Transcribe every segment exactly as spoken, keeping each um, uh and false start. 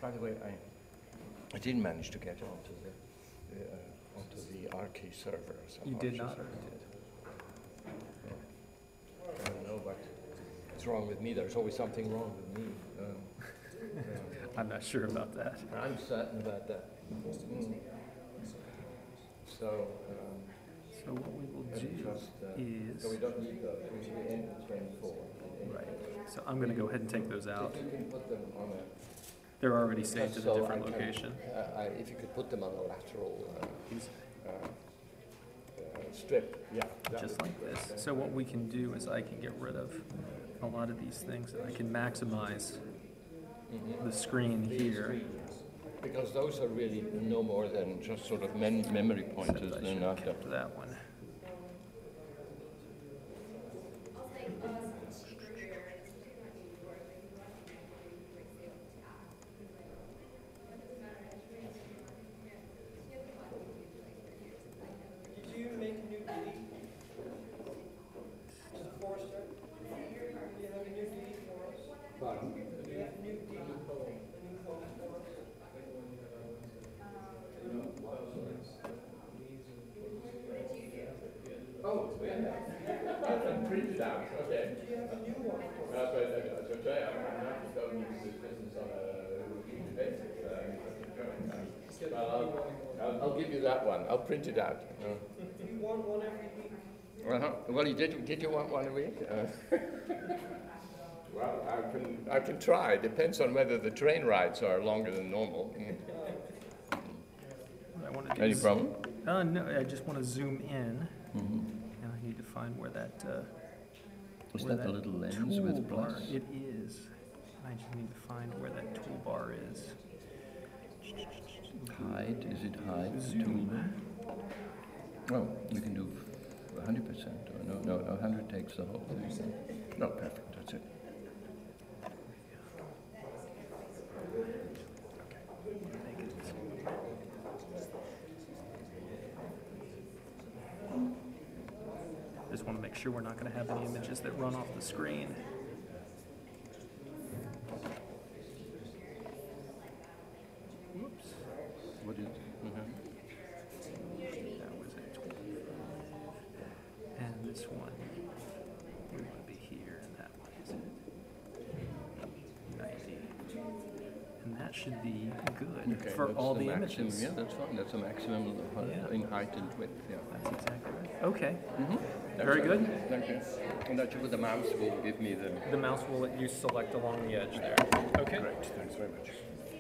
by the way, I I didn't manage to get onto the, the uh, onto the R K server. You did not, or did? I don't know what is wrong with me. There's always something wrong with me. Um, uh, I'm not sure about that. I'm certain about that. Mm. So. Um, So what we will do just, uh, is... So we don't need those. We, we end at twenty-four. Right. So I'm going to go ahead and take those out. If you can put them on a... They're already saved to so the different I can, location. Uh, I, if you could put them on a lateral uh, uh, uh, strip, yeah. Just like this. So what we can do is I can get rid of a lot of these things, and I can maximize mm-hmm. the screen here. Because those are really no more than just sort of mem memory pointers. So I They're should not have kept that one. Did you make a new delete? Forrester? Do you have a new delete for us? Pardon? Do you have a new delete? A new post for us? Oh, it's been there. Printed out, okay. Do you have a new one? That's right, that's okay. I'm not just going into this business on a routine basis. Uh, well, I'll, I'll, I'll give you that one. I'll print it out. Uh, Do you want one every week? uh-huh. Well, you did. Did you want one a week? Uh, well, I can. I can try. Depends on whether the train rides are longer than normal. Mm. What I want to do Any is, problem? Uh, no, I just want to zoom in, Mm-hmm. and I need to find where that. Uh, Is where that the little lens with toolbar- plus? It is. I just need to find where that toolbar is. Hide? Is it hide? Zoom. Oh, you can do one hundred percent. No, no, no, one hundred takes the whole thing. No, perfect. That's it. Just want to make sure we're not going to have any images that run off the screen. Whoops. What is? Mm-hmm. That was it. And this one, we want to be here, and that one is ninety. And that should be good Okay, for that's all the, maximum. images. Yeah, that's fine. That's a maximum of the, Yeah. in height and width. Yeah. That's exactly right. Okay, Mm-hmm. very good. Thank you. And that you with the mouse will give me the. The mouse will let you select along the edge there. Okay. Great. Thanks very much.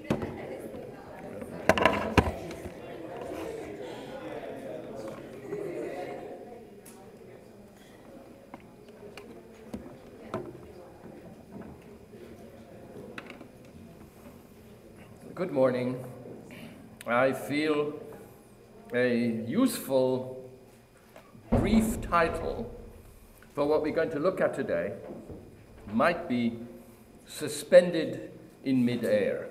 Good morning. I feel a useful, brief title for what we're going to look at today might be suspended in midair.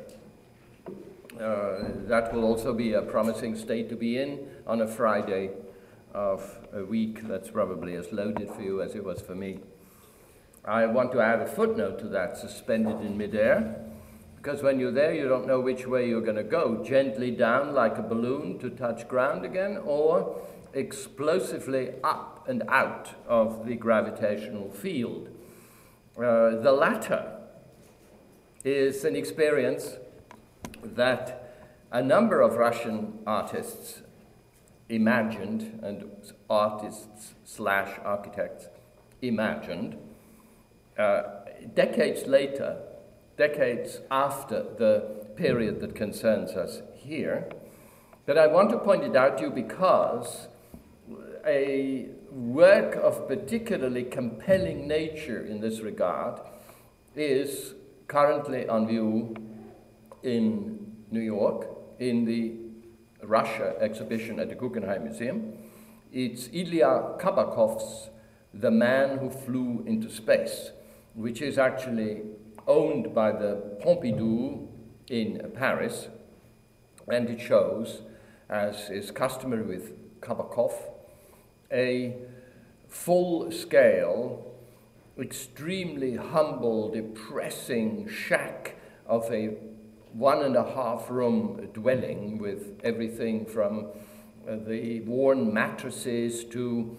Uh, that will also be a promising state to be in on a Friday of a week that's probably as loaded for you as it was for me. I want to add a footnote to that, suspended in midair, because when you're there, you don't know which way you're going to go, gently down like a balloon to touch ground again, or explosively up and out of the gravitational field. Uh, the latter is an experience that a number of Russian artists imagined, and artists slash architects imagined, uh, decades later, decades after the period that concerns us here. But I want to point it out to you because a work of particularly compelling nature in this regard is currently on view in New York in the Russia exhibition at the Guggenheim Museum. It's Ilya Kabakov's The Man Who Flew into Space, which is actually owned by the Pompidou in Paris, and it shows, as is customary with Kabakov, a full-scale, extremely humble, depressing shack of a one and a half room dwelling with everything from uh, the worn mattresses to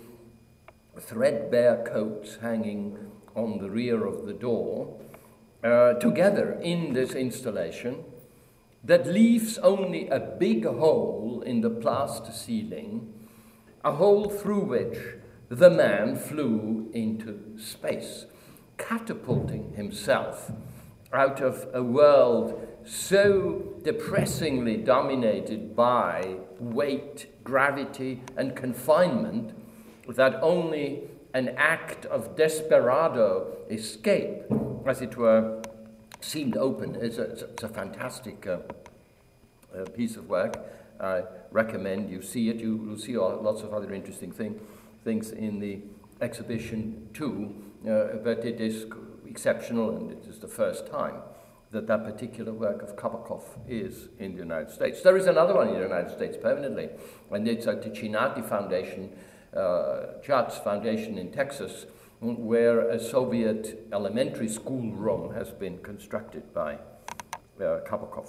threadbare coats hanging on the rear of the door, uh, together in this installation that leaves only a big hole in the plaster ceiling, a hole through which the man flew into space, catapulting himself out of a world so depressingly dominated by weight, gravity, and confinement that only an act of desperado escape, as it were, seemed open. It's a, it's a fantastic uh, uh, piece of work. I recommend you see it. You will see all, lots of other interesting thing, things in the exhibition too, uh, but it is exceptional, and it is the first time that that particular work of Kabakov is in the United States. There is another one in the United States permanently, and it's at the Chinati Foundation, uh, Chatz Foundation in Texas, where a Soviet elementary school room has been constructed by uh, Kabakov.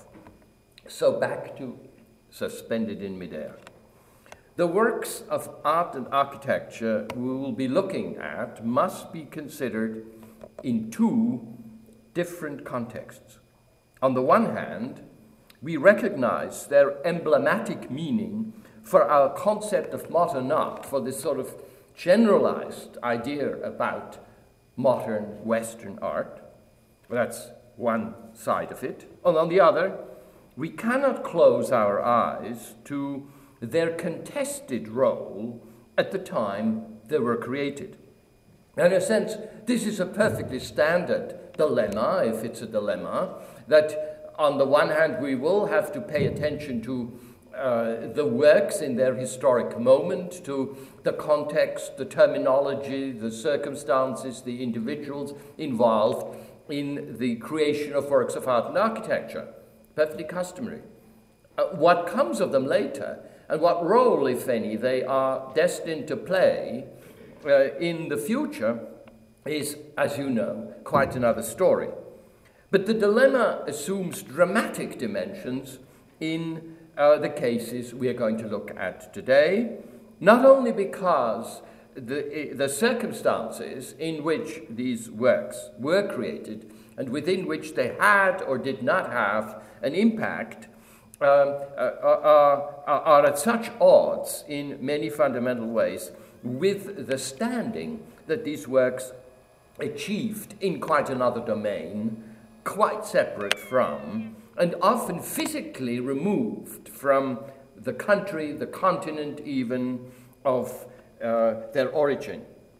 So back to Suspended in Midair. The works of art and architecture we will be looking at must be considered in two different contexts. On the one hand, we recognize their emblematic meaning for our concept of modern art, for this sort of generalized idea about modern Western art. That's one side of it. And on the other, we cannot close our eyes to their contested role at the time they were created. In a sense, this is a perfectly standard dilemma, if it's a dilemma, that on the one hand we will have to pay attention to uh, the works in their historic moment, to the context, the terminology, the circumstances, the individuals involved in the creation of works of art and architecture. Perfectly customary. Uh, what comes of them later, and what role, if any, they are destined to play uh, in the future is, as you know, quite another story. But the dilemma assumes dramatic dimensions in uh, the cases we are going to look at today, not only because the, the circumstances in which these works were created and within which they had or did not have an impact um, are, are, are at such odds in many fundamental ways with the standing that these works achieved in quite another domain, quite separate from, and often physically removed from the country, the continent even, of uh, their origin.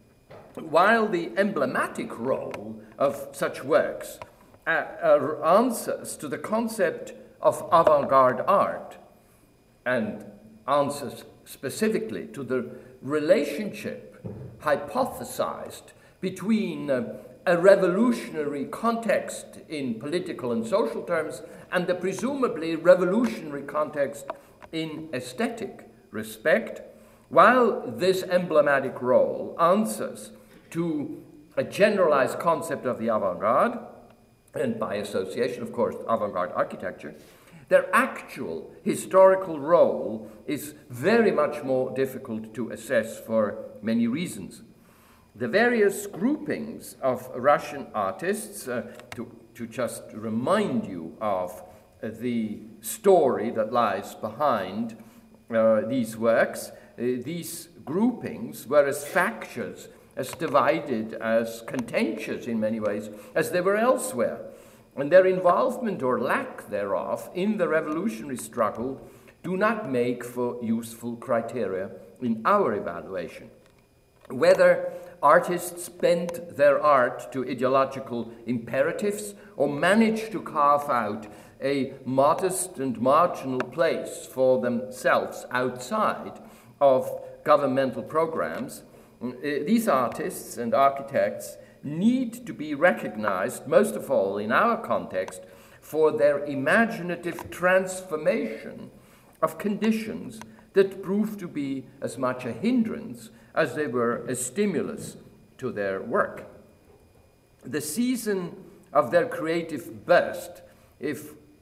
While the emblematic role of such works uh, uh, answers to the concept of avant-garde art and answers specifically to the relationship hypothesized between uh, a revolutionary context in political and social terms and the presumably revolutionary context in aesthetic respect, while this emblematic role answers to a generalized concept of the avant-garde, and by association, of course, avant-garde architecture, their actual historical role is very much more difficult to assess for many reasons. The various groupings of Russian artists, uh, to, to just remind you of uh, the story that lies behind uh, these works, uh, these groupings were as factious, as divided, as contentious in many ways as they were elsewhere. And their involvement or lack thereof in the revolutionary struggle do not make for useful criteria in our evaluation. Whether artists bent their art to ideological imperatives or managed to carve out a modest and marginal place for themselves outside of governmental programs, these artists and architects need to be recognized, most of all in our context, for their imaginative transformation of conditions that prove to be as much a hindrance as they were a stimulus to their work. The season of their creative burst, if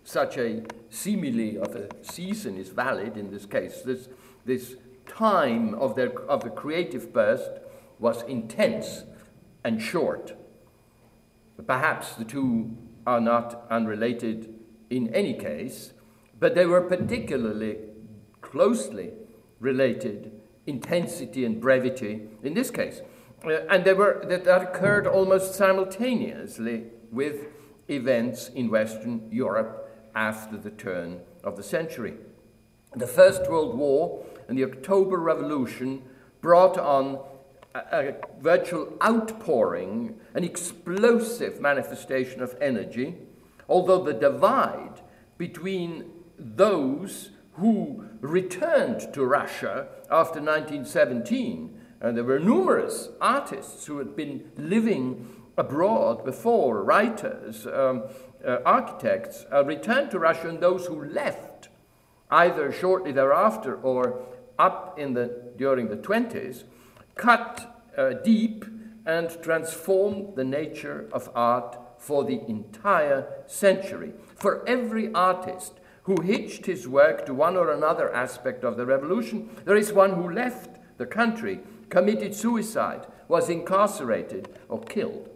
such a simile of a season is valid in this case. This, this time of, their, of the creative burst was intense and short. Perhaps the two are not unrelated in any case, but they were particularly closely related, intensity and brevity in this case. Uh, and they were, that, that occurred almost simultaneously with events in Western Europe after the turn of the century. The First World War and the October Revolution brought on a, a virtual outpouring, an explosive manifestation of energy, although the divide between those who returned to Russia after nineteen seventeen, and there were numerous artists who had been living abroad before, writers, um, uh, architects, uh, returned to Russia, and those who left either shortly thereafter or up in the during the twenties, cut uh, deep and transformed the nature of art for the entire century. For every artist who hitched his work to one or another aspect of the revolution, there is one who left the country, committed suicide, was incarcerated, or killed.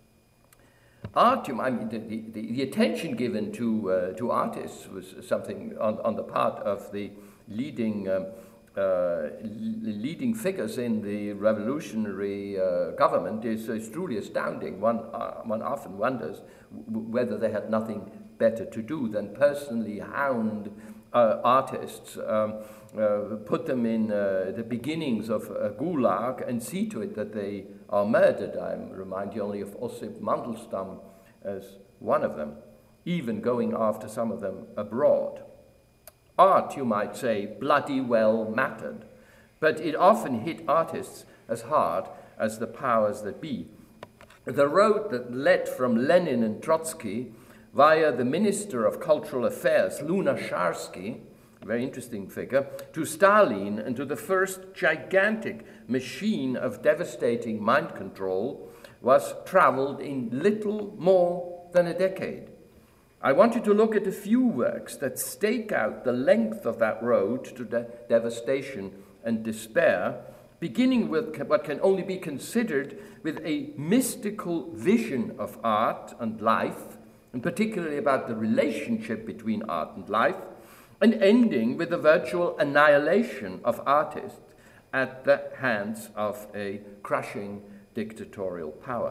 Art, I mean, the, the, the attention given to uh, to artists was something on, on the part of the leading um, uh, leading figures in the revolutionary uh, government is, is truly astounding. One uh, one often wonders w- whether they had nothing better to do than personally hound uh, artists, um, uh, put them in uh, the beginnings of a gulag and see to it that they are murdered. I remind you only of Ossip Mandelstam as one of them, even going after some of them abroad. Art, you might say, bloody well mattered, but it often hit artists as hard as the powers that be. The road that led from Lenin and Trotsky via the Minister of Cultural Affairs, Lunacharsky, a very interesting figure, to Stalin and to the first gigantic machine of devastating mind control was traveled in little more than a decade. I wanted to look at a few works that stake out the length of that road to de- devastation and despair, beginning with what can only be considered with a mystical vision of art and life, and particularly about the relationship between art and life, and ending with the virtual annihilation of artists at the hands of a crushing dictatorial power.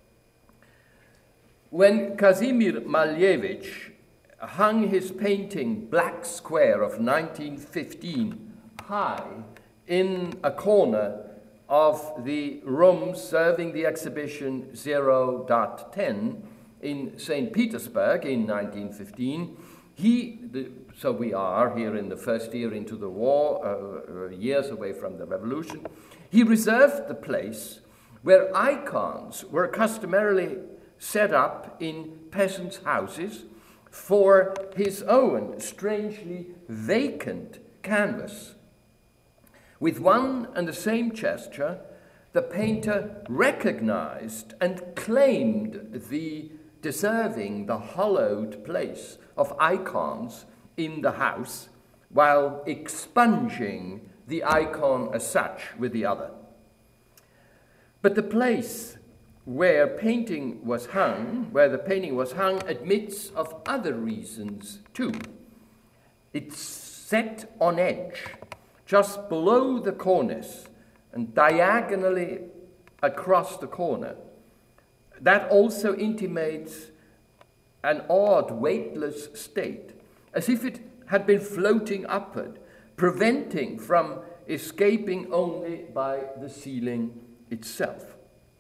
When Kazimir Malevich hung his painting Black Square of nineteen fifteen high in a corner of the room serving the exhibition zero ten in Saint Petersburg in nineteen fifteen, he, the, so we are here in the first year into the war, uh, years away from the revolution, he reserved the place where icons were customarily set up in peasants' houses for his own strangely vacant canvas. With one and the same gesture, the painter recognized and claimed the deserving, the hallowed place of icons in the house, while expunging the icon as such with the other. But the place where painting was hung, where the painting was hung, admits of other reasons too. It's set on edge, just below the cornice and diagonally across the corner. That also intimates an odd, weightless state, as if it had been floating upward, preventing from escaping only by the ceiling itself.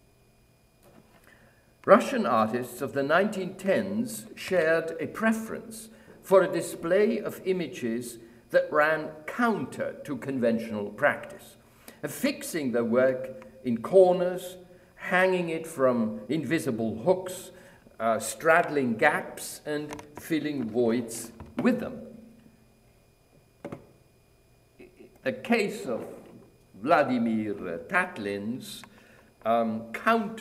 Russian artists of the nineteen tens shared a preference for a display of images that ran counter to conventional practice, affixing their work in corners, hanging it from invisible hooks, uh, straddling gaps, and filling voids with them. The case of Vladimir Tatlin's um,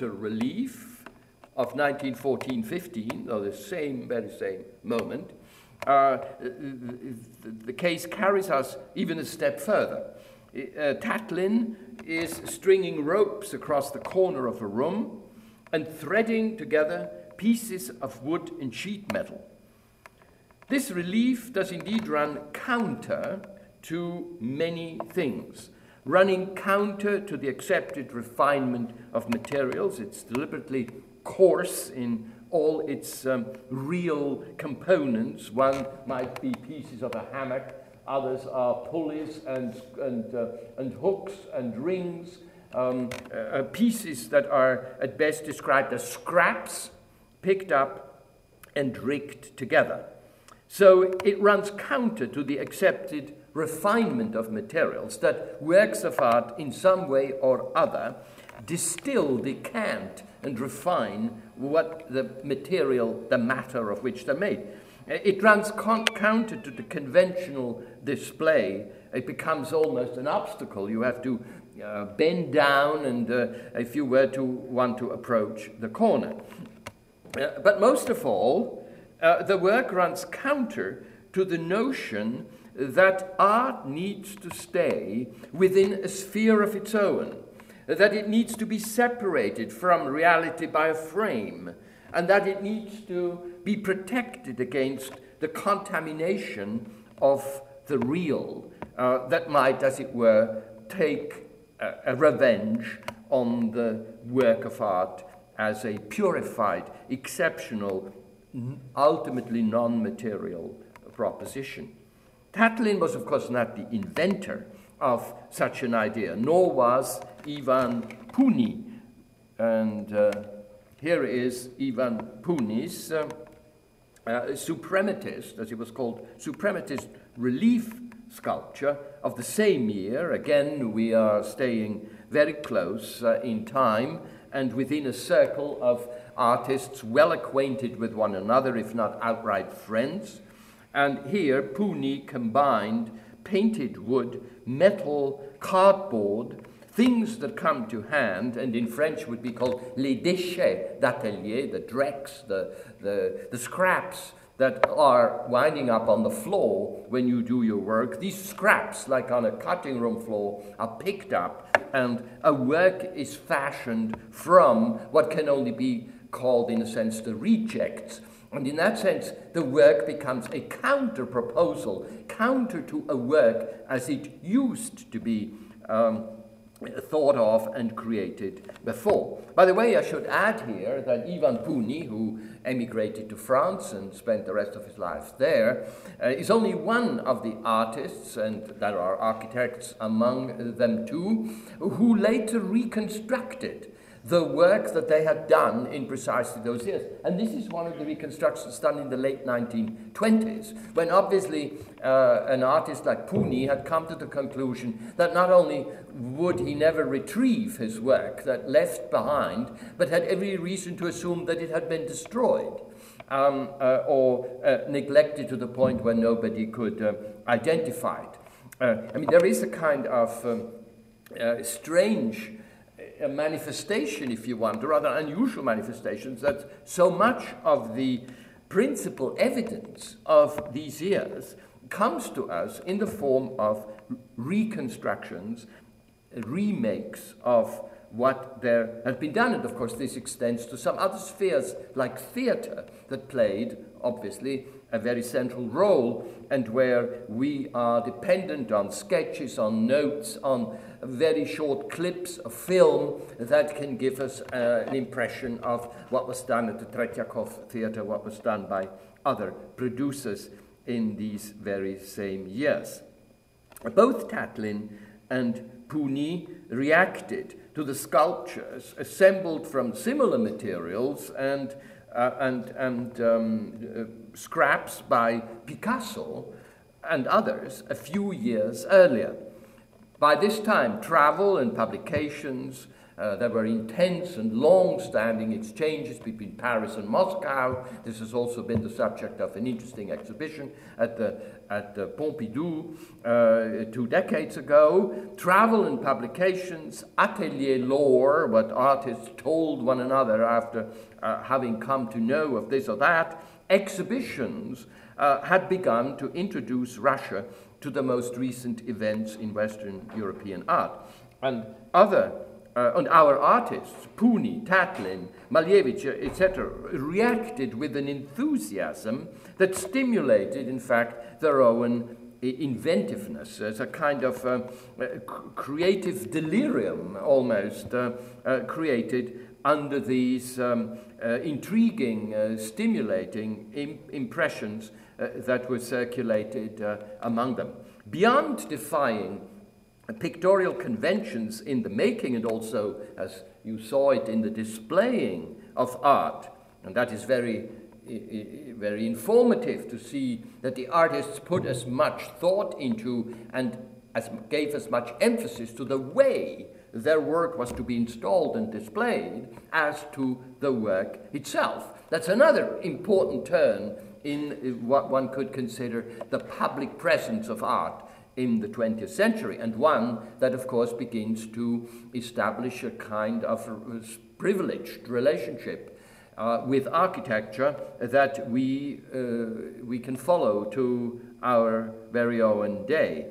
counter-relief of nineteen fourteen fifteen, or the same, very same moment, uh, the, the case carries us even a step further. Uh, Tatlin is stringing ropes across the corner of a room and threading together pieces of wood and sheet metal. This relief does indeed run counter to many things, running counter to the accepted refinement of materials. It's deliberately coarse in all its um, real components. One might be pieces of a hammock, others are pulleys and, and, uh, and hooks and rings, um, uh, pieces that are at best described as scraps picked up and rigged together. So it runs counter to the accepted refinement of materials, that works of art in some way or other distill, decant, and refine what the material, the matter of which they're made. It runs con- counter to the conventional display. It becomes almost an obstacle. You have to uh, bend down and uh, if you were to want to approach the corner. Uh, but most of all, uh, the work runs counter to the notion that art needs to stay within a sphere of its own, that it needs to be separated from reality by a frame, and that it needs to be protected against the contamination of the real uh, that might, as it were, take a, a revenge on the work of art as a purified, exceptional, ultimately non-material proposition. Tatlin was, of course, not the inventor of such an idea, nor was Ivan Pouni. And uh, here is Ivan Pouni's uh, uh, suprematist, as it was called, suprematist relief sculpture of the same year. Again, we are staying very close uh, in time and within a circle of artists well acquainted with one another, if not outright friends. And here, Pouni combined painted wood, metal, cardboard, things that come to hand, and in French would be called les déchets d'atelier, the dregs, the, the, the scraps that are winding up on the floor when you do your work. These scraps, like on a cutting room floor, are picked up, and a work is fashioned from what can only be called, in a sense, the rejects. And in that sense, the work becomes a counter-proposal, counter to a work as it used to be um, thought of and created before. By the way, I should add here that Ivan Pouni, who emigrated to France and spent the rest of his life there, uh, is only one of the artists, and there are architects among them too, who later reconstructed the work that they had done in precisely those years. And this is one of the reconstructions done in the late nineteen twenties, when obviously uh, an artist like Pouni had come to the conclusion that not only would he never retrieve his work that left behind, but had every reason to assume that it had been destroyed um, uh, or uh, neglected to the point where nobody could uh, identify it. Uh, I mean, there is a kind of um, uh, strange a manifestation, if you want, or rather unusual manifestations, that so much of the principal evidence of these years comes to us in the form of reconstructions, remakes of what there had been done. And of course this extends to some other spheres like theater that played, obviously, a very central role, and where we are dependent on sketches, on notes, on very short clips of film that can give us uh, an impression of what was done at the Tretyakov Theatre, what was done by other producers in these very same years. Both Tatlin and Pouni reacted to the sculptures assembled from similar materials and uh, and, and um, uh, scraps by Picasso and others a few years earlier. By this time, travel and publications, uh, there were intense and long-standing exchanges between Paris and Moscow. This has also been the subject of an interesting exhibition at the, at the Pompidou uh, two decades ago. Travel and publications, atelier lore, what artists told one another after uh, having come to know of this or that, exhibitions uh, had begun to introduce Russia to the most recent events in Western European art. And other, uh, and our artists, Puni, Tatlin, Malevich, et cetera, reacted with an enthusiasm that stimulated, in fact, their own inventiveness, as a kind of uh, creative delirium almost uh, uh, created under these um, uh, intriguing, uh, stimulating im- impressions uh, that were circulated uh, among them. Beyond defying pictorial conventions in the making and also, as you saw it, in the displaying of art, and that is very very informative to see that the artists put as much thought into and as gave as much emphasis to the way their work was to be installed and displayed as to the work itself. That's another important turn in what one could consider the public presence of art in the twentieth century, and one that, of course, begins to establish a kind of privileged relationship Uh, with architecture that we uh, we can follow to our very own day.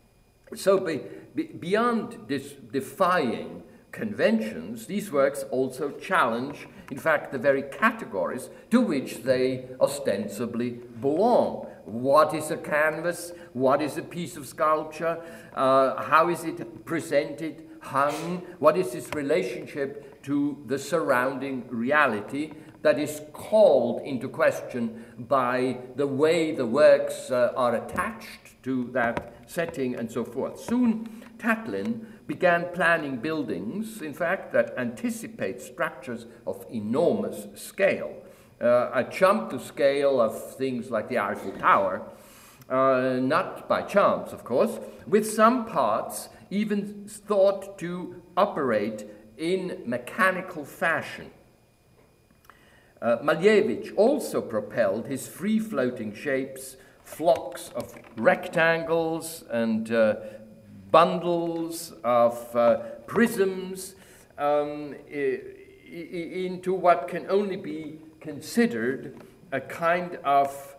So be, be, beyond this defying conventions, these works also challenge, in fact, the very categories to which they ostensibly belong. What is a canvas? What is a piece of sculpture? Uh, how is it presented, hung? What is its relationship to the surrounding reality that is called into question by the way the works uh, are attached to that setting and so forth. Soon, Tatlin began planning buildings, in fact, that anticipate structures of enormous scale. Uh, a jump to scale of things like the Eiffel Tower, uh, not by chance, of course, with some parts even thought to operate in mechanical fashion. Uh, Malevich also propelled his free-floating shapes, flocks of rectangles and uh, bundles of uh, prisms um, I- I- into what can only be considered a kind of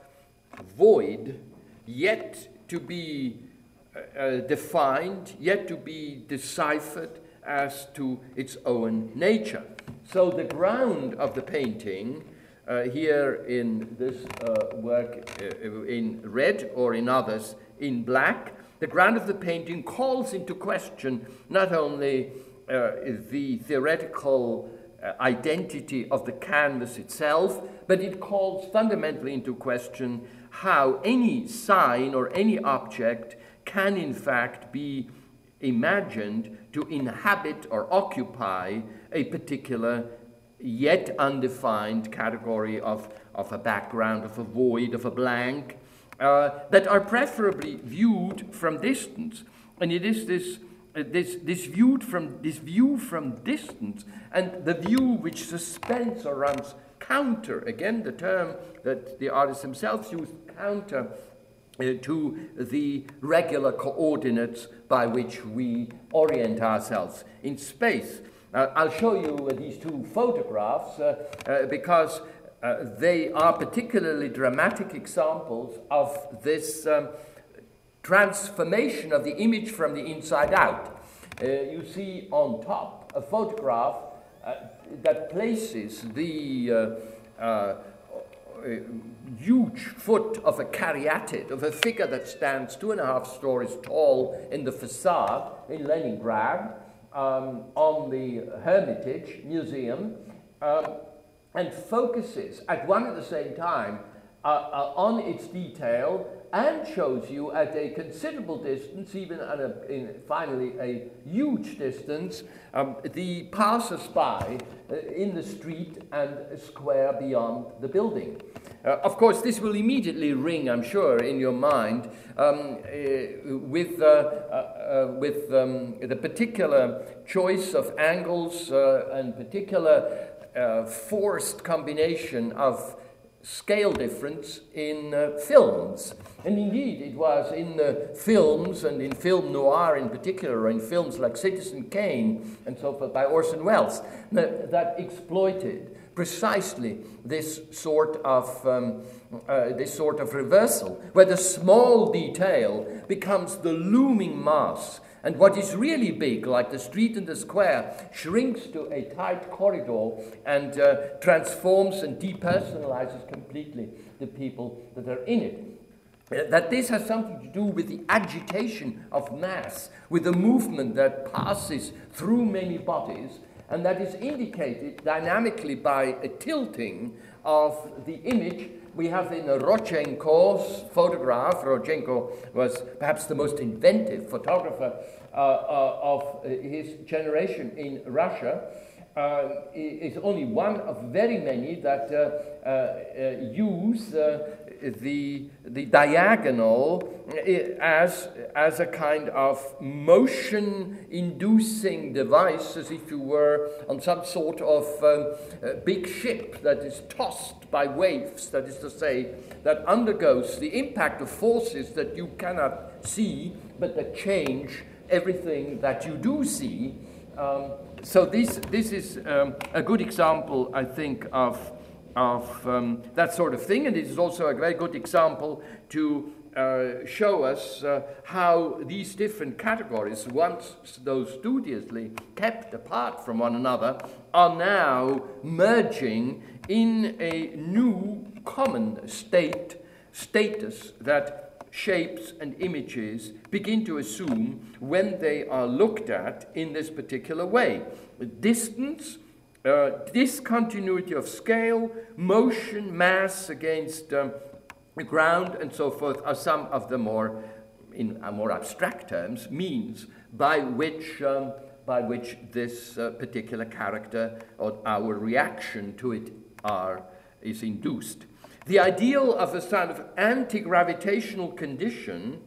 void, yet to be uh, defined, yet to be deciphered as to its own nature. So the ground of the painting, uh, here in this uh, work uh, in red or in others in black, the ground of the painting calls into question not only uh, the theoretical uh, identity of the canvas itself, but it calls fundamentally into question how any sign or any object can in fact be imagined to inhabit or occupy a particular yet undefined category of, of a background, of a void, of a blank, uh, that are preferably viewed from distance. And it is this, uh, this, this, viewed from, this view from distance and the view which suspends or runs counter, again the term that the artists themselves use, counter Uh, to the regular coordinates by which we orient ourselves in space. Uh, I'll show you uh, these two photographs uh, uh, because uh, they are particularly dramatic examples of this um, transformation of the image from the inside out. Uh, you see on top a photograph uh, that places the uh, uh, A huge foot of a caryatid, of a figure that stands two and a half stories tall in the facade in Leningrad, um, on the Hermitage Museum, um, and focuses at one and the same time uh, uh, on its detail and shows you at a considerable distance, even at a, in finally a huge distance, um, the passers-by uh, in the street and square beyond the building. Uh, of course, this will immediately ring, I'm sure, in your mind um, uh, with, uh, uh, uh, with um, the particular choice of angles uh, and particular uh, forced combination of scale difference in uh, films. And indeed, it was in the films, and in film noir in particular, or in films like Citizen Kane and so forth by Orson Welles, that, that exploited precisely this sort of um, uh, this sort of reversal, where the small detail becomes the looming mass, and what is really big, like the street and the square, shrinks to a tight corridor and uh, transforms and depersonalizes completely the people that are in it. That this has something to do with the agitation of mass, with the movement that passes through many bodies, and that is indicated dynamically by a tilting of the image. We have in Rodchenko's photograph. Rodchenko was perhaps the most inventive photographer uh, uh, of his generation in Russia. Uh, is only one of very many that uh, uh, uh, use uh, the the diagonal as as a kind of motion-inducing device, as if you were on some sort of um, uh, big ship that is tossed by waves. That is to say, that undergoes the impact of forces that you cannot see, but that change everything that you do see. Um, so this this is um, a good example, I think, of of um, that sort of thing, and it is also a very good example to uh, show us uh, how these different categories, once though studiously kept apart from one another, are now merging in a new common state status that shapes and images begin to assume when they are looked at in this particular way. Distance, uh, discontinuity of scale, motion, mass against um, the ground, and so forth, are some of the more, in uh, more abstract terms, means by which um, by which this uh, particular character or our reaction to it are is induced. The ideal of a sort of anti-gravitational condition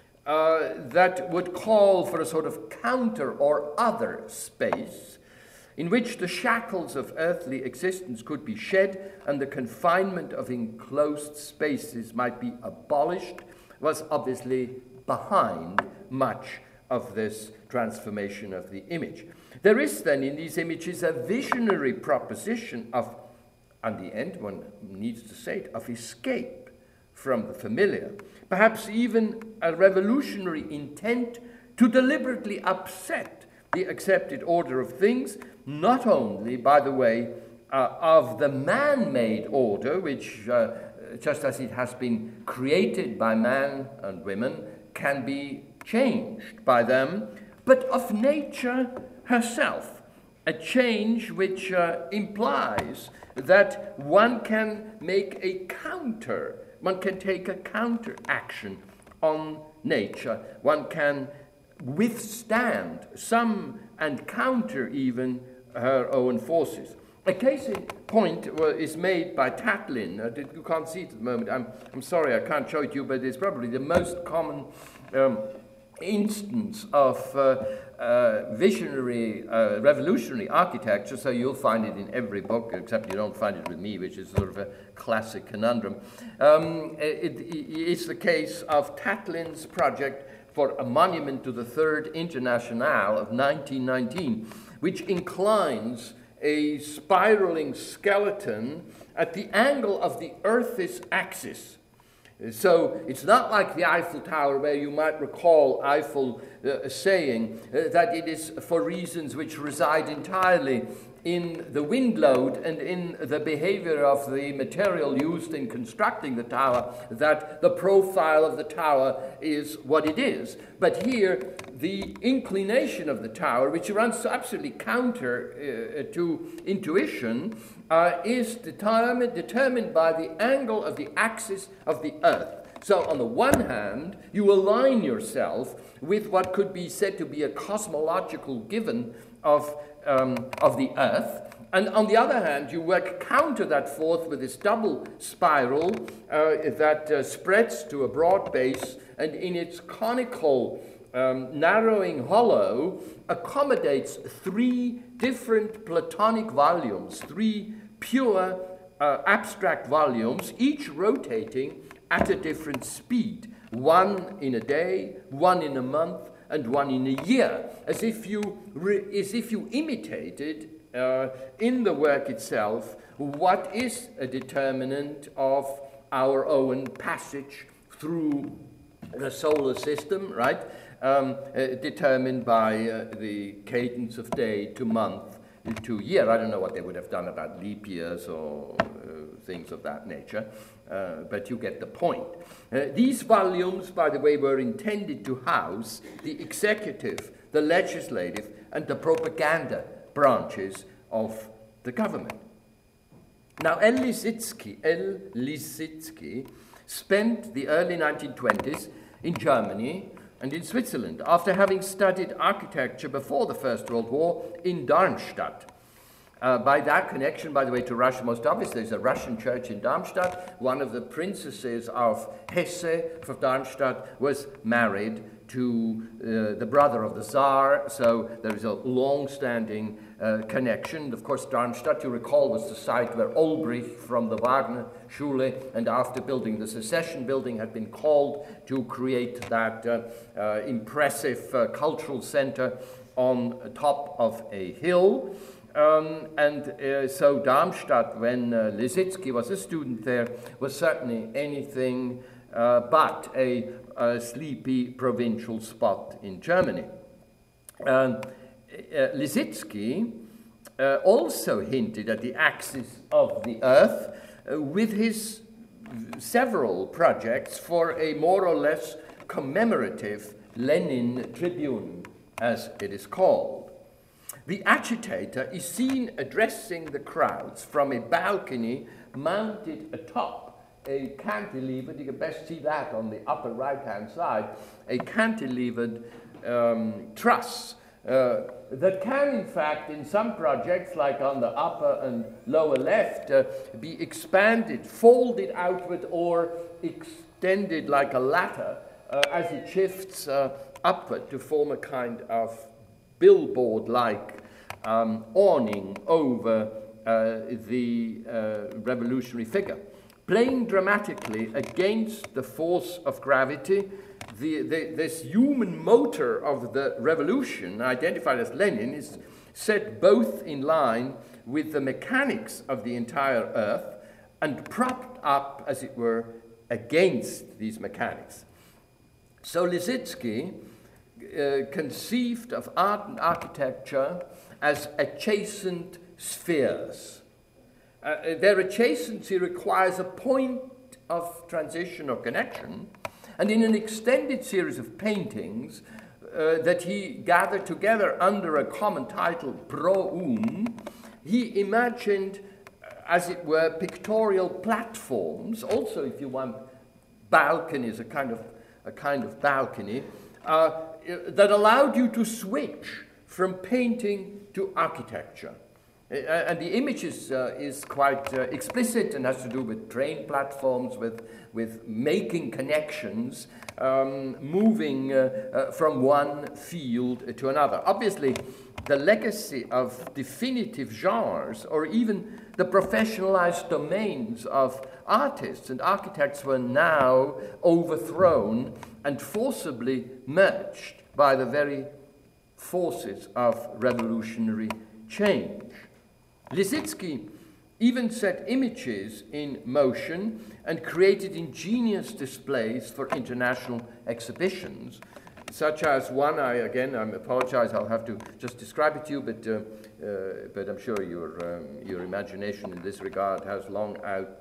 uh, that would call for a sort of counter or other space in which the shackles of earthly existence could be shed and the confinement of enclosed spaces might be abolished was obviously behind much of this transformation of the image. There is then in these images a visionary proposition of, on the end, one needs to say it, of escape from the familiar. Perhaps even a revolutionary intent to deliberately upset the accepted order of things, not only, by the way, uh, of the man-made order, which, uh, just as it has been created by man and women, can be changed by them, but of nature herself, a change which uh, implies that one can make a counter, one can take a counter action on nature, one can withstand some and counter even her own forces. A case in point is made by Tatlin. Uh, you can't see it at the moment. I'm, I'm sorry, I can't show it to you, but it's probably the most common um, instance of uh, uh, visionary, uh, revolutionary architecture, so you'll find it in every book, except you don't find it with me, which is sort of a classic conundrum. Um, it, it, it's the case of Tatlin's project for a monument to the Third Internationale of nineteen nineteen, which inclines a spiraling skeleton at the angle of the Earth's axis. So it's not like the Eiffel Tower, where you might recall Eiffel uh, saying uh, that it is for reasons which reside entirely in the wind load and in the behavior of the material used in constructing the tower, that the profile of the tower is what it is. But here, the inclination of the tower, which runs absolutely counter uh, to intuition, uh, is determined, determined by the angle of the axis of the Earth. So on the one hand, you align yourself with what could be said to be a cosmological given of Um, of the Earth, and on the other hand, you work counter that forth with this double spiral uh, that uh, spreads to a broad base, and in its conical, um, narrowing hollow accommodates three different Platonic volumes, three pure uh, abstract volumes, each rotating at a different speed, one in a day, one in a month, and one in a year, as if you re- as if you imitated uh, in the work itself what is a determinant of our own passage through the solar system, right? Um, uh, determined by uh, the cadence of day to month to year. I don't know what they would have done about leap years or uh, things of that nature, uh, but you get the point. Uh, these volumes, by the way, were intended to house the executive, the legislative, and the propaganda branches of the government. Now, El Lissitzky, El Lissitzky spent the early nineteen twenties in Germany and in Switzerland, after having studied architecture before the First World War in Darmstadt. Uh, by that connection, by the way, to Russia, most obvious, there's a Russian church in Darmstadt. One of the princesses of Hesse, of Darmstadt, was married to uh, the brother of the Tsar, so there is a long-standing uh, connection. Of course, Darmstadt, you recall, was the site where Ulbricht from the Wagner Schule, and after building the Secession building, had been called to create that uh, uh, impressive uh, cultural center on top of a hill. Um, and uh, so Darmstadt, when uh, Lissitzky was a student there, was certainly anything uh, but a, a sleepy provincial spot in Germany. Um, uh, Lissitzky uh, also hinted at the axis of the Earth uh, with his several projects for a more or less commemorative Lenin Tribune, as it is called. The agitator is seen addressing the crowds from a balcony mounted atop a cantilevered, you can best see that on the upper right-hand side, a cantilevered um, truss uh, that can, in fact, in some projects, like on the upper and lower left, uh, be expanded, folded outward, or extended like a ladder uh, as it shifts uh, upward to form a kind of billboard-like um, awning over uh, the uh, revolutionary figure. Playing dramatically against the force of gravity, the, the, this human motor of the revolution, identified as Lenin, is set both in line with the mechanics of the entire Earth and propped up, as it were, against these mechanics. So Lissitzky Uh, conceived of art and architecture as adjacent spheres. Uh, their adjacency requires a point of transition or connection, and in an extended series of paintings uh, that he gathered together under a common title, Pro Un, he imagined, as it were, pictorial platforms, also, if you want, balconies, a kind of, a kind of balcony, uh, that allowed you to switch from painting to architecture. Uh, and the image is, uh, is quite uh, explicit and has to do with train platforms, with, with making connections, um, moving uh, uh, from one field to another. Obviously, the legacy of definitive genres, or even the professionalized domains of artists and architects, were now overthrown and forcibly merged by the very forces of revolutionary change. Lissitzky even set images in motion and created ingenious displays for international exhibitions, such as one, I again, I apologize, I'll have to just describe it to you, but, uh, uh, but I'm sure your, um, your imagination in this regard has long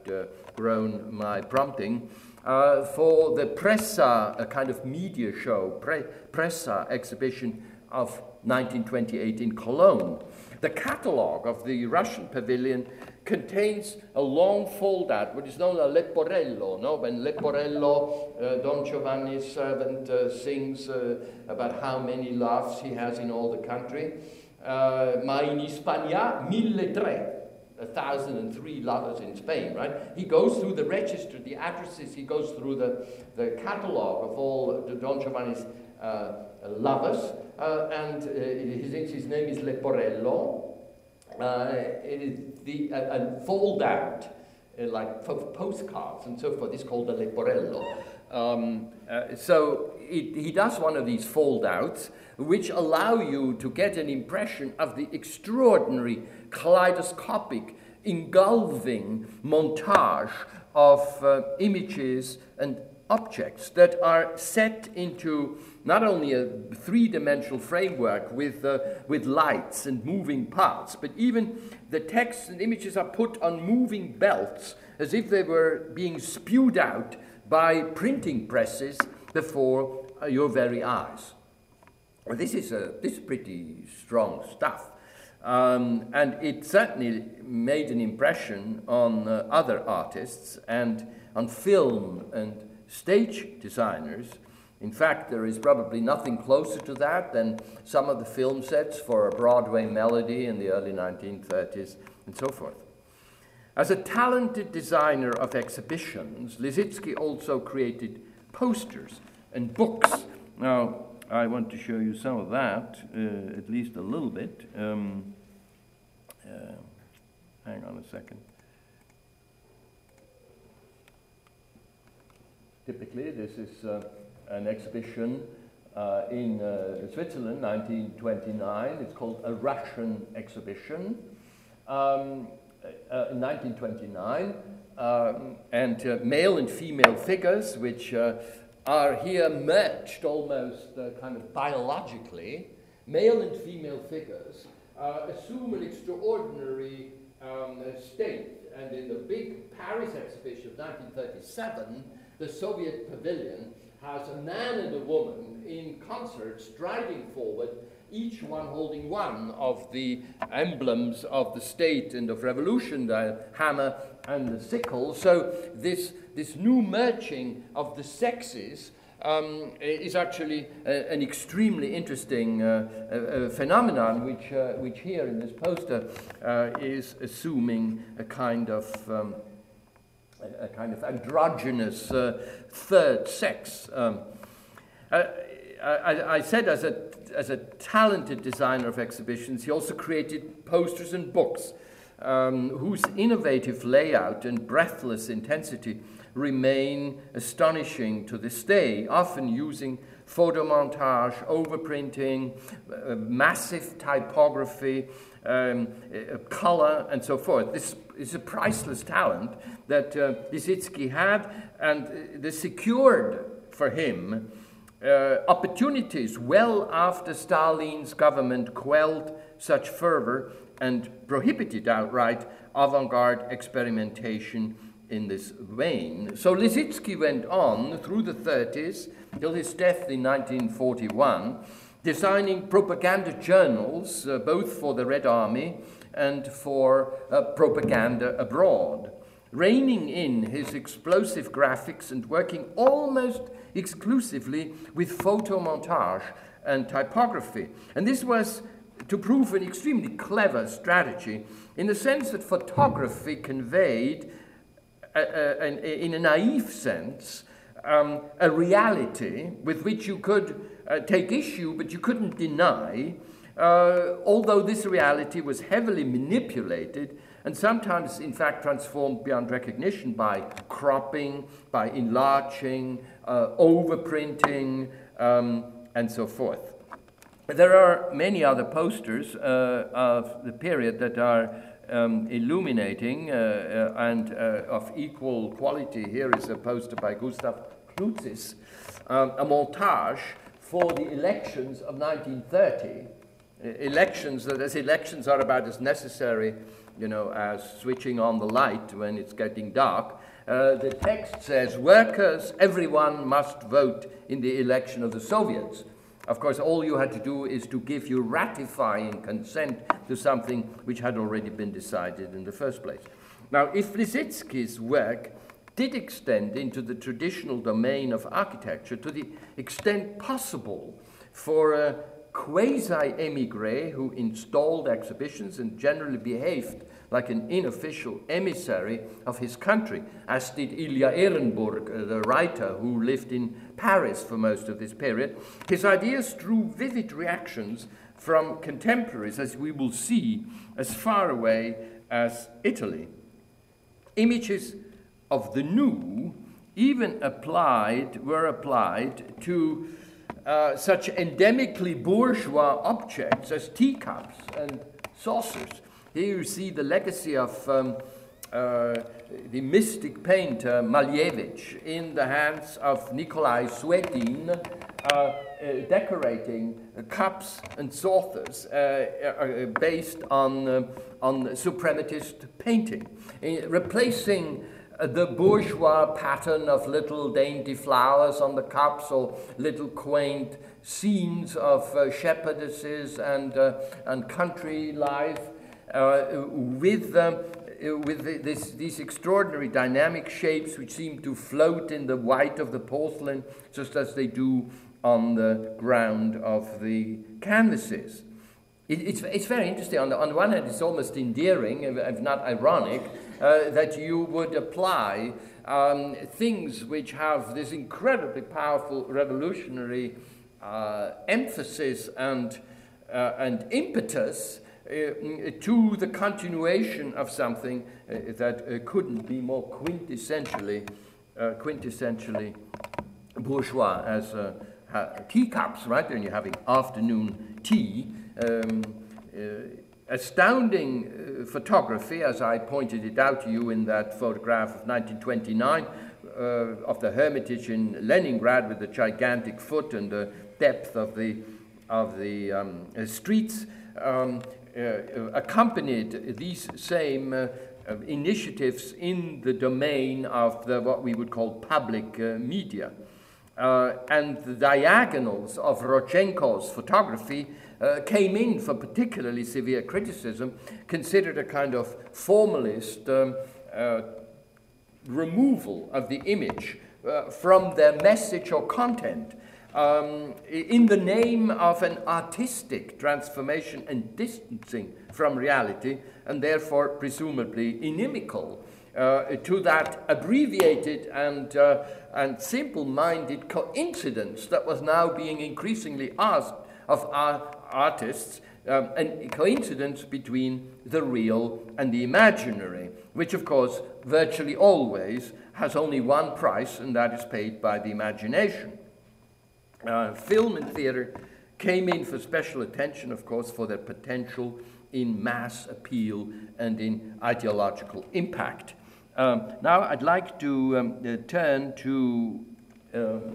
outgrown uh, my prompting. Uh, for the Pressa, a kind of media show, Pre- Pressa exhibition of nineteen twenty-eight in Cologne. The catalogue of the Russian pavilion contains a long fold-out, which is known as Leporello. No? When Leporello, uh, Don Giovanni's servant, uh, sings uh, about how many loves he has in all the country. Uh, Ma in Hispania, mille tre. A thousand and three lovers in Spain, right? He goes through the register, the addresses, he goes through the, the catalogue of all the Don Giovanni's uh, lovers, uh, and uh, his, his name is Leporello. Uh, it is the, uh, and fold out, uh, like postcards and so forth, is called the Leporello. Um, uh, so it, he does one of these fold outs which allow you to get an impression of the extraordinary, kaleidoscopic, engulfing montage of uh, images and objects that are set into not only a three-dimensional framework with, uh, with lights and moving parts, but even the texts and images are put on moving belts as if they were being spewed out by printing presses before uh, your very eyes. Well, this is, a, this is pretty strong stuff. Um, and it certainly made an impression on uh, other artists and on film and stage designers. In fact, there is probably nothing closer to that than some of the film sets for a Broadway melody in the early nineteen thirties and so forth. As a talented designer of exhibitions, Lissitzky also created posters and books. Now, I want to show you some of that, uh, at least a little bit. Um, uh, hang on a second. Typically, this is uh, an exhibition uh, in uh, Switzerland, nineteen twenty-nine. It's called a Russian exhibition. Um, uh, in nineteen twenty-nine, um, and uh, male and female figures, which uh, are here merged almost uh, kind of biologically. Male and female figures uh, assume an extraordinary um, state, and in the big Paris exhibition of nineteen thirty-seven, the Soviet pavilion has a man and a woman in concert striding forward, each one holding one of the emblems of the state and of revolution, the hammer and the sickle. So this, this new merging of the sexes um, is actually a, an extremely interesting uh, uh, phenomenon, which, uh, which here in this poster uh, is assuming a kind of um, a, a kind of androgynous uh, third sex. Um, uh, I, I said as a as a talented designer of exhibitions, he also created posters and books um, whose innovative layout and breathless intensity remain astonishing to this day, often using photomontage, overprinting, uh, massive typography, um, uh, color, and so forth. This is a priceless talent that uh, Lissitzky had, and uh, this secured for him Uh, opportunities well after Stalin's government quelled such fervor and prohibited outright avant-garde experimentation in this vein. So Lissitzky went on through the thirties till his death in nineteen forty-one, designing propaganda journals uh, both for the Red Army and for uh, propaganda abroad, reining in his explosive graphics and working almost exclusively with photomontage and typography. And this was to prove an extremely clever strategy in the sense that photography conveyed, a, a, a, in a naive sense, um, a reality with which you could uh, take issue, but you couldn't deny, uh, although this reality was heavily manipulated and sometimes, in fact, transformed beyond recognition by cropping, by enlarging, uh, overprinting, um, and so forth. There are many other posters uh, of the period that are um, illuminating uh, uh, and uh, of equal quality. Here is a poster by Gustav Klutzis, um, a montage for the elections of nineteen thirty. Uh, elections, that as elections are about as necessary, you know, as switching on the light when it's getting dark. Uh, the text says, workers, everyone must vote in the election of the Soviets. Of course, all you had to do is to give your ratifying consent to something which had already been decided in the first place. Now, if Lissitzky's work did extend into the traditional domain of architecture to the extent possible for a quasi-émigré who installed exhibitions and generally behaved like an unofficial emissary of his country, as did Ilya Ehrenburg, uh, the writer who lived in Paris for most of this period. His ideas drew vivid reactions from contemporaries, as we will see, as far away as Italy. Images of the new even applied, were applied to uh, such endemically bourgeois objects as teacups and saucers. Here you see the legacy of um, uh, the mystic painter Malevich in the hands of Nikolai Swedin, uh, uh, decorating uh, cups and saucers uh, uh, based on, uh, on suprematist painting, uh, replacing uh, the bourgeois pattern of little dainty flowers on the cups or little quaint scenes of uh, shepherdesses and, uh, and country life uh, with um, with the, this, these extraordinary dynamic shapes which seem to float in the white of the porcelain just as they do on the ground of the canvases. It, it's, it's very interesting. On the, on the one hand, it's almost endearing, if not ironic, uh, that you would apply um, things which have this incredibly powerful revolutionary uh, emphasis and, uh, and impetus Uh, to the continuation of something uh, that uh, couldn't be more quintessentially, uh, quintessentially bourgeois as uh, ha- teacups, right? When you're having afternoon tea. Um, uh, astounding uh, photography, as I pointed it out to you in that photograph of nineteen twenty-nine uh, of the Hermitage in Leningrad with the gigantic foot and the depth of the, of the um, uh, streets. Um, Uh, accompanied these same uh, uh, initiatives in the domain of the, what we would call public uh, media. Uh, and the diagonals of Rodchenko's photography uh, came in for particularly severe criticism, considered a kind of formalist um, uh, removal of the image uh, from their message or content. Um, in the name of an artistic transformation and distancing from reality, and therefore presumably inimical uh, to that abbreviated and, uh, and simple-minded coincidence that was now being increasingly asked of our artists, um, and coincidence between the real and the imaginary, which of course virtually always has only one price, and that is paid by the imagination. Uh, film and theater came in for special attention, of course, for their potential in mass appeal and in ideological impact. Um, now, I'd like to um, uh, turn to um,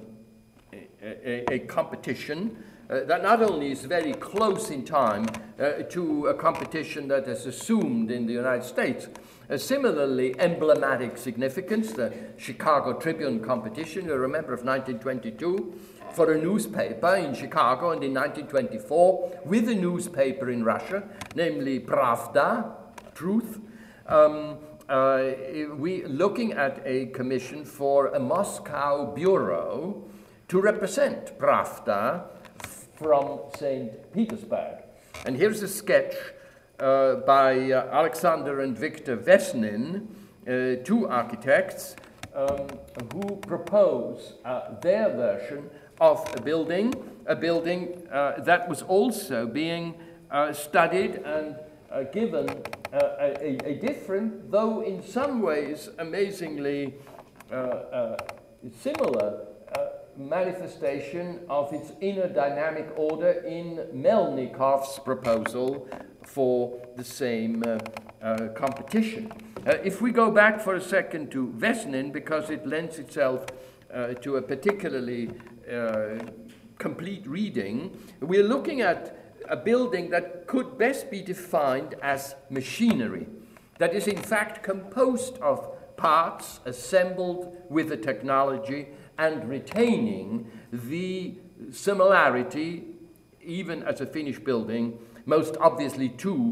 a, a, a competition uh, that not only is very close in time uh, to a competition that has assumed in the United States a similarly emblematic significance, the Chicago Tribune competition, you remember, of nineteen twenty-two, for a newspaper in Chicago, and in nineteen twenty-four with a newspaper in Russia, namely Pravda, Truth. Um, uh, we looking at a commission for a Moscow bureau to represent Pravda from Saint Petersburg. And here's a sketch uh, by uh, Alexander and Victor Vesnin, uh, two architects, um, who propose uh, their version of a building, a building uh, that was also being uh, studied and uh, given uh, a, a different, though in some ways amazingly uh, uh, similar uh, manifestation of its inner dynamic order in Melnikov's proposal for the same uh, uh, competition. Uh, if we go back for a second to Vesnin, because it lends itself uh, to a particularly Uh, complete reading, we're looking at a building that could best be defined as machinery, that is in fact composed of parts assembled with the technology and retaining the similarity, even as a finished building, most obviously to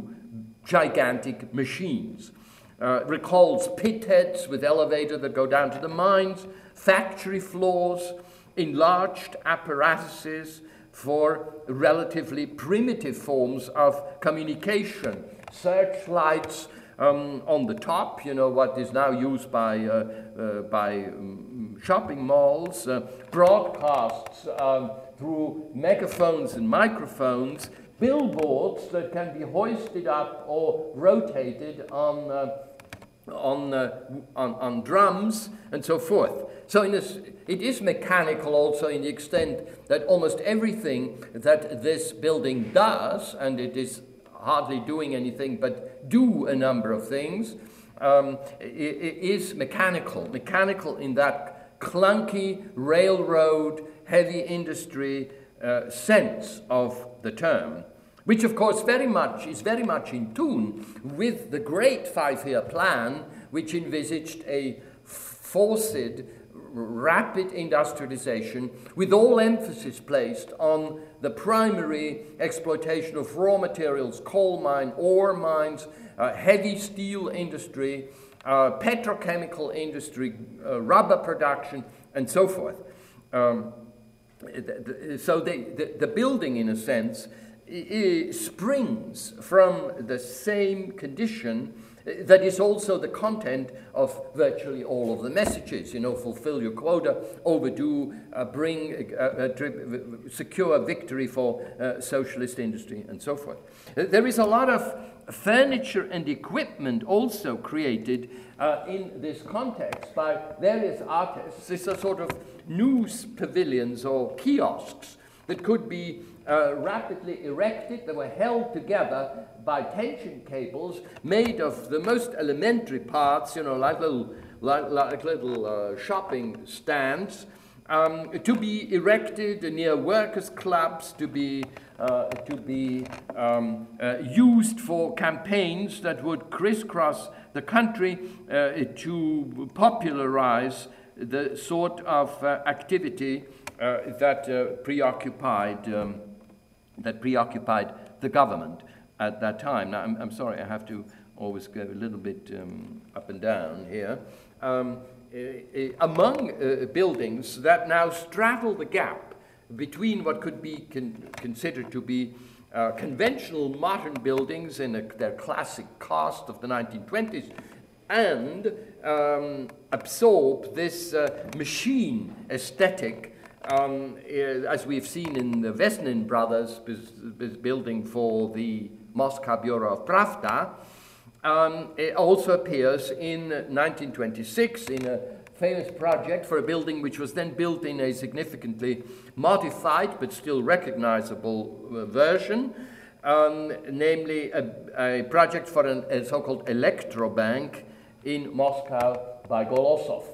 gigantic machines. Uh, recalls pit heads with elevators that go down to the mines, factory floors, enlarged apparatuses for relatively primitive forms of communication, searchlights um, on the top, you know, what is now used by, uh, uh, by um, shopping malls, uh, broadcasts um, through megaphones and microphones, billboards that can be hoisted up or rotated on, uh, on, uh, on, on drums, and so forth. So in this, it is mechanical also in the extent that almost everything that this building does, and it is hardly doing anything but do a number of things, um, it, it is mechanical. Mechanical in that clunky railroad, heavy industry uh, sense of the term, which of course very much is very much in tune with the great five-year plan, which envisaged a forced, rapid industrialization with all emphasis placed on the primary exploitation of raw materials, coal mine, ore mines, uh, heavy steel industry, uh, petrochemical industry, uh, rubber production, and so forth. Um, so they, the, the building, in a sense, I, I springs from the same condition that is also the content of virtually all of the messages. You know, fulfill your quota, overdo, uh, bring, uh, uh, tri- secure victory for uh, socialist industry, and so forth. There is a lot of furniture and equipment also created uh, in this context by various artists. These are sort of news pavilions or kiosks that could be uh, rapidly erected. They were held together by tension cables made of the most elementary parts, you know, like little, like, like little uh, shopping stands, um, to be erected near workers' clubs, to be uh, to be um, uh, used for campaigns that would crisscross the country uh, to popularize the sort of uh, activity uh, that uh, preoccupied um, that preoccupied the government at that time. Now, I'm, I'm sorry, I have to always go a little bit um, up and down here. Um, uh, uh, among uh, buildings that now straddle the gap between what could be con- considered to be uh, conventional modern buildings in a, their classic cast of the nineteen twenties and um, absorb this uh, machine aesthetic, um, uh, as we've seen in the Vesnin Brothers bis- bis- building for the Moscow Bureau of Pravda. Um, it also appears in nineteen twenty-six in a famous project for a building which was then built in a significantly modified but still recognizable uh, version, um, namely a, a project for an, a so-called electrobank in Moscow by Golosov.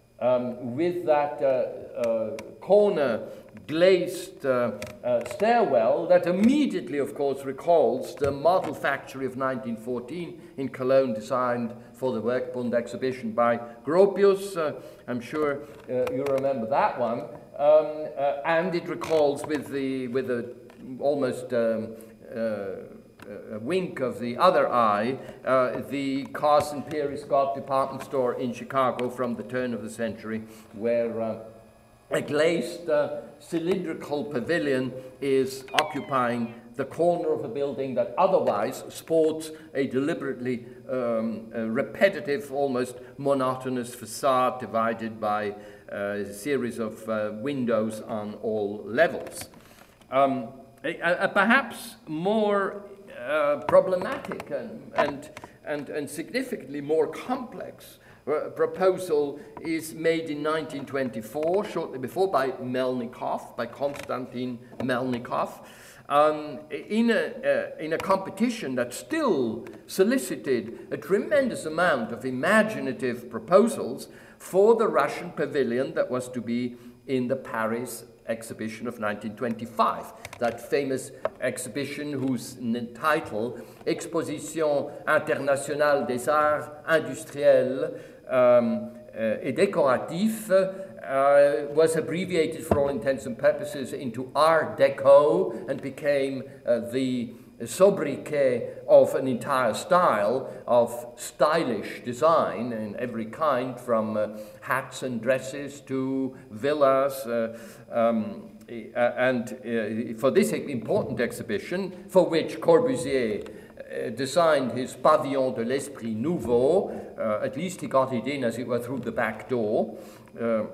Um, with that uh, uh, corner glazed uh, uh, stairwell that immediately, of course, recalls the model factory of nineteen fourteen in Cologne, designed for the Werkbund exhibition by Gropius. Uh, I'm sure uh, you remember that one. Um, uh, and it recalls with the with a almost um, uh, a wink of the other eye, uh, the Carson Peary Scott department store in Chicago from the turn of the century, where uh, a glazed uh, cylindrical pavilion is occupying the corner of a building that otherwise sports a deliberately um, a repetitive, almost monotonous facade divided by uh, a series of uh, windows on all levels. Um, a, a perhaps more uh, problematic and, and, and, and significantly more complex Uh, proposal is made in nineteen twenty-four, shortly before, by Melnikov, by Konstantin Melnikov, um, in, a, uh, in a competition that still solicited a tremendous amount of imaginative proposals for the Russian pavilion that was to be in the Paris exhibition of nineteen twenty-five, that famous exhibition whose title, Exposition Internationale des Arts Industriels um, uh, et Décoratifs, uh, was abbreviated for all intents and purposes into Art Deco and became uh, the sobriquet of an entire style of stylish design in every kind, from uh, hats and dresses to villas. Uh, um, uh, and uh, for this important exhibition, for which Corbusier uh, designed his Pavillon de l'Esprit Nouveau, uh, at least he got it in, as it were, through the back door. Uh,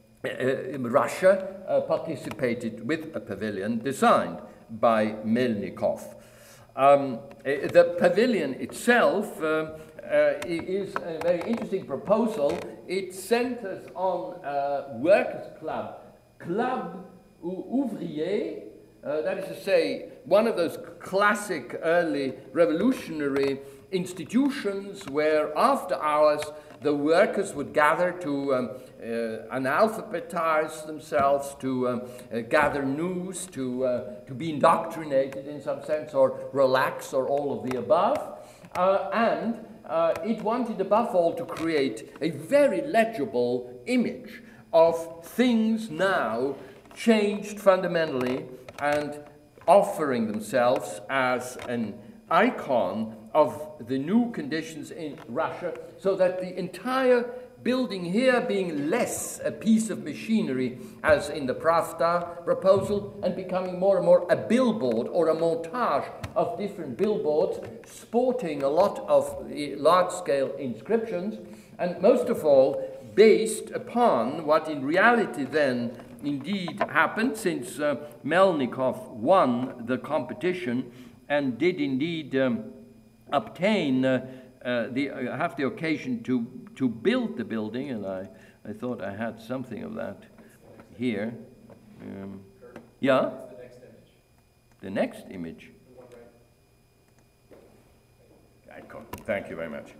uh, Russia uh, participated with a pavilion designed by Melnikov. Um, the pavilion itself um, uh, is a very interesting proposal. It centers on a workers' club, Club Ouvrier, uh, that is to say, one of those classic early revolutionary institutions where after hours the workers would gather to um, uh, analphabetize themselves, to um, uh, gather news, to, uh, to be indoctrinated in some sense, or relax, or all of the above. Uh, and uh, it wanted above all to create a very legible image of things now changed fundamentally and offering themselves as an icon of the new conditions in Russia, so that the entire building here being less a piece of machinery, as in the Pravda proposal, and becoming more and more a billboard or a montage of different billboards sporting a lot of large-scale inscriptions, and most of all based upon what in reality then indeed happened, since uh, Melnikov won the competition and did indeed um, obtain, uh, uh, the, uh, have the occasion to, to build the building, and I, I thought I had something of that here. Um, yeah? The next image. I can't, thank you very much.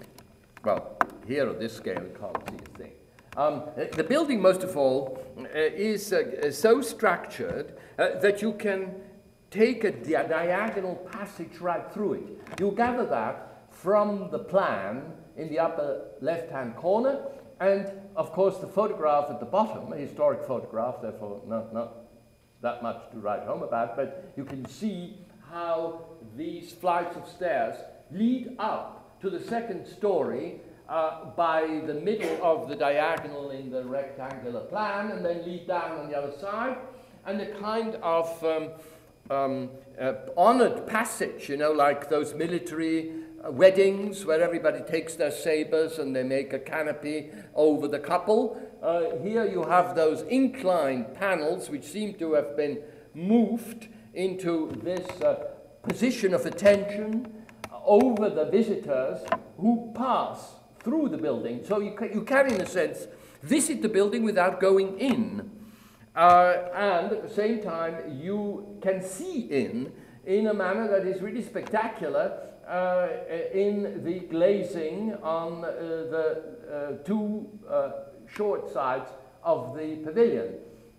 Well, here on this scale, you can't see a thing. Um, the building, most of all, uh, is uh, so structured uh, that you can take a di- diagonal passage right through it. You gather that from the plan in the upper left-hand corner, and, of course, the photograph at the bottom, a historic photograph, therefore not, not that much to write home about, but you can see how these flights of stairs lead up to the second story uh, by the middle of the diagonal in the rectangular plan, and then lead down on the other side, and a kind of um, um, uh, honored passage, you know, like those military uh, weddings where everybody takes their sabers and they make a canopy over the couple. Uh, here you have those inclined panels which seem to have been moved into this uh, position of attention over the visitors who pass through the building. So you can, you can, in a sense, visit the building without going in. Uh, and at the same time, you can see in, in a manner that is really spectacular, uh, in the glazing on uh, the uh, two uh, short sides of the pavilion.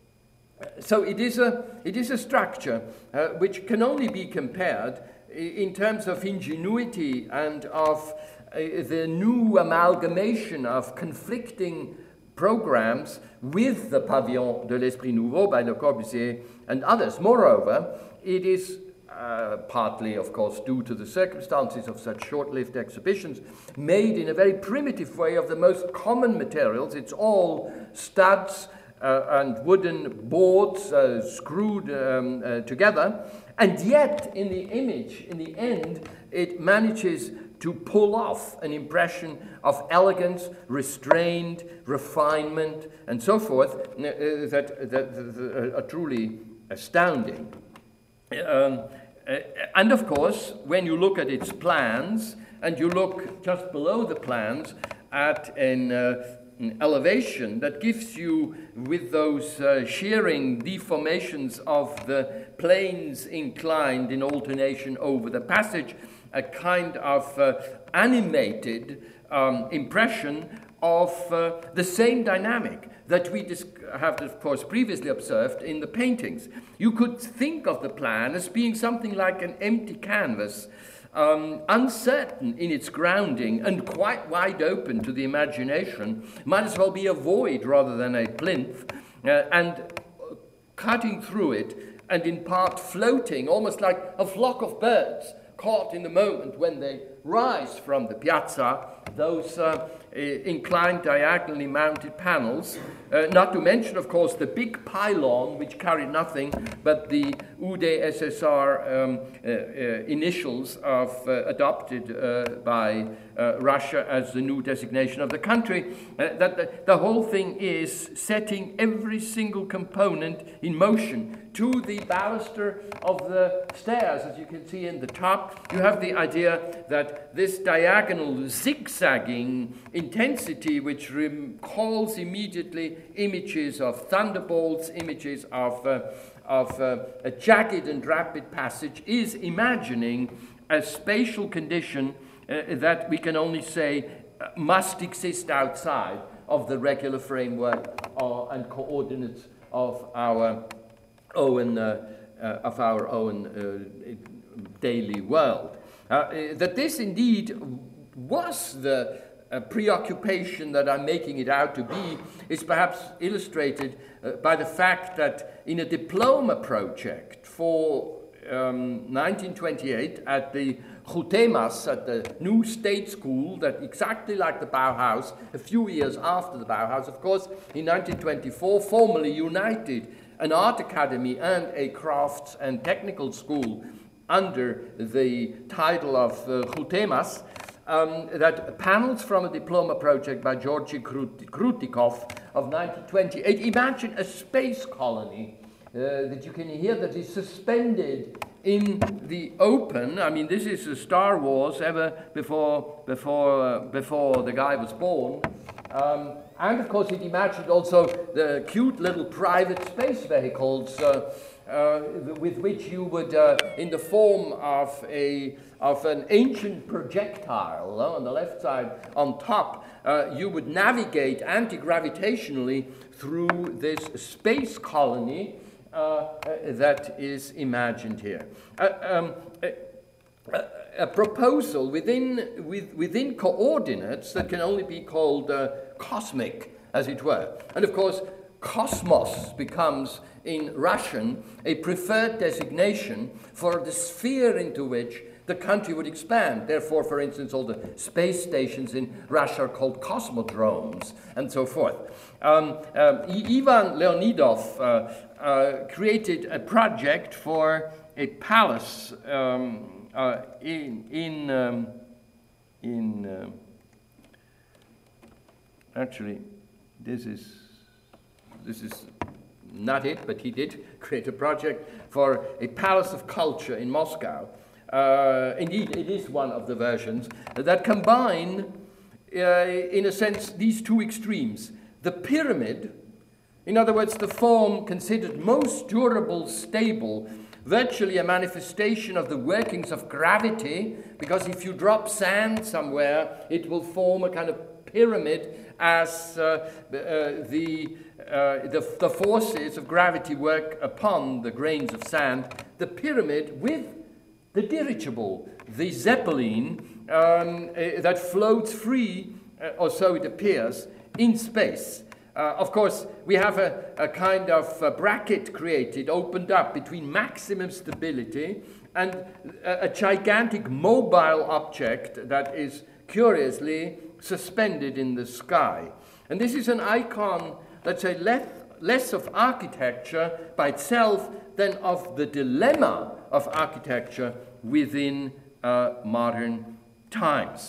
So it is a, it is a structure uh, which can only be compared in terms of ingenuity and of uh, the new amalgamation of conflicting programs with the Pavillon de l'Esprit Nouveau by Le Corbusier and others. Moreover, it is uh, partly, of course, due to the circumstances of such short-lived exhibitions, made in a very primitive way of the most common materials. It's all studs uh, and wooden boards uh, screwed um, uh, together. And yet, in the image, in the end, it manages to pull off an impression of elegance, restraint, refinement, and so forth, uh, that, that, that are truly astounding. Um, uh, and of course, when you look at its plans, and you look just below the plans at an, uh, an elevation that gives you, with those uh, shearing deformations of the planes inclined in alternation over the passage, a kind of uh, animated um, impression of uh, the same dynamic that we dis- have, of course, previously observed in the paintings. You could think of the plan as being something like an empty canvas, um, uncertain in its grounding and quite wide open to the imagination, might as well be a void rather than a plinth, uh, and cutting through it and in part floating, almost like a flock of birds caught in the moment when they rise from the piazza, those uh, inclined diagonally mounted panels, uh, not to mention, of course, the big pylon which carried nothing but the U D S S R um, uh, uh, initials of uh, adopted uh, by uh, Russia as the new designation of the country, uh, that the, the whole thing is setting every single component in motion to the baluster of the stairs. As you can see in the top, you have the idea that this diagonal zigzagging intensity, which recalls immediately images of thunderbolts, images of, uh, of uh, a jagged and rapid passage, is imagining a spatial condition uh, that we can only say uh, must exist outside of the regular framework uh, and coordinates of our own uh, uh, of our own uh, daily world. Uh, that this indeed was the uh, preoccupation that I'm making it out to be is perhaps illustrated uh, by the fact that in a diploma project for um, nineteen twenty-eight at the Jutemas, at the new state school, that exactly like the Bauhaus, a few years after the Bauhaus, of course, in nineteen twenty-four, formally united an art academy and a crafts and technical school under the title of uh, Jutemas, um, that panels from a diploma project by Georgy Krutikov of nineteen twenty-eight. Imagine a space colony uh, that you can hear that is suspended in the open. I mean, this is a Star Wars ever before before uh, before the guy was born. Um, and of course, it imagined also the cute little private space vehicles uh, uh, with which you would, uh, in the form of a of an ancient projectile uh, on the left side on top, uh, you would navigate anti-gravitationally through this space colony uh, uh, that is imagined here. Uh, um, uh, uh, A proposal within with, within coordinates that can only be called uh, cosmic, as it were. And of course, cosmos becomes, in Russian, a preferred designation for the sphere into which the country would expand. Therefore, for instance, all the space stations in Russia are called cosmodromes, and so forth. Um, um, Ivan Leonidov uh, uh, created a project for a palace um, Uh, in in um, in um, actually, this is this is not it, but he did create a project for a palace of culture in Moscow. Uh, indeed, it is one of the versions that combine, uh, in a sense, these two extremes: the pyramid, in other words, the form considered most durable, stable, virtually a manifestation of the workings of gravity, because if you drop sand somewhere, it will form a kind of pyramid as uh, uh, the, uh, the, the forces of gravity work upon the grains of sand. The pyramid with the dirigible, the zeppelin, um, uh, that floats free, uh, or so it appears, in space. Uh, of course, we have a, a kind of a bracket created, opened up between maximum stability and a, a gigantic mobile object that is curiously suspended in the sky. And this is an icon, let's say, less, less of architecture by itself than of the dilemma of architecture within uh, modern times.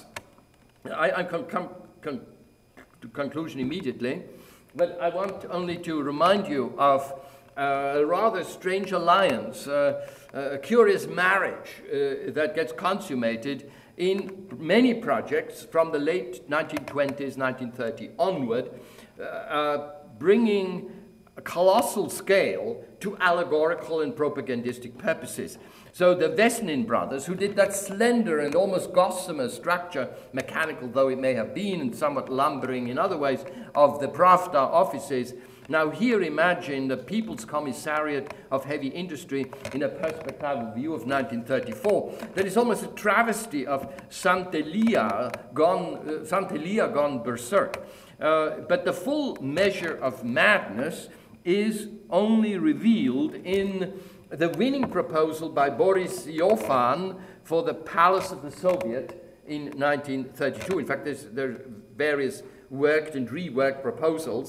I, I come con- con- to conclusion immediately. But I want only to remind you of uh, a rather strange alliance, uh, a curious marriage uh, that gets consummated in many projects from the late nineteen twenties, nineteen thirty onward, uh, uh, bringing a colossal scale to allegorical and propagandistic purposes. So the Vesnin brothers, who did that slender and almost gossamer structure, mechanical though it may have been and somewhat lumbering in other ways, of the Pravda offices, now here imagine the People's Commissariat of Heavy Industry in a perspectival view of nineteen thirty-four. That is almost a travesty of Santelia gone, uh, Santelia gone berserk. Uh, but the full measure of madness is only revealed in the winning proposal by Boris Yofan for the Palace of the Soviet in nineteen thirty-two. In fact, there's, there are various worked and reworked proposals.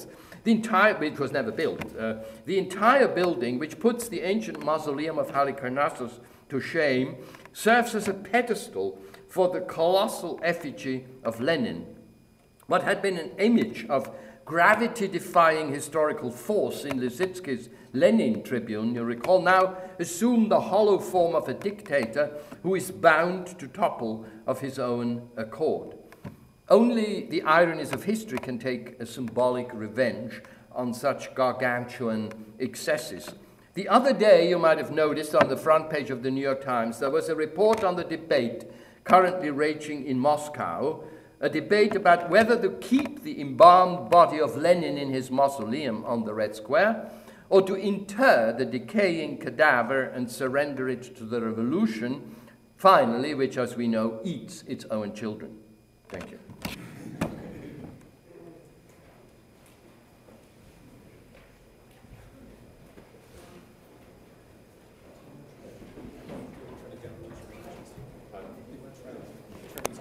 The entire, it was never built, uh, the entire building, which puts the ancient mausoleum of Halicarnassus to shame, serves as a pedestal for the colossal effigy of Lenin. What had been an image of gravity-defying historical force in Lisitsky's Lenin Tribune, you recall, now assumed the hollow form of a dictator who is bound to topple of his own accord. Only the ironies of history can take a symbolic revenge on such gargantuan excesses. The other day, you might have noticed on the front page of the New York Times, there was a report on the debate currently raging in Moscow, a debate about whether to keep the embalmed body of Lenin in his mausoleum on the Red Square or to inter the decaying cadaver and surrender it to the revolution, finally, which, as we know, eats its own children. Thank you.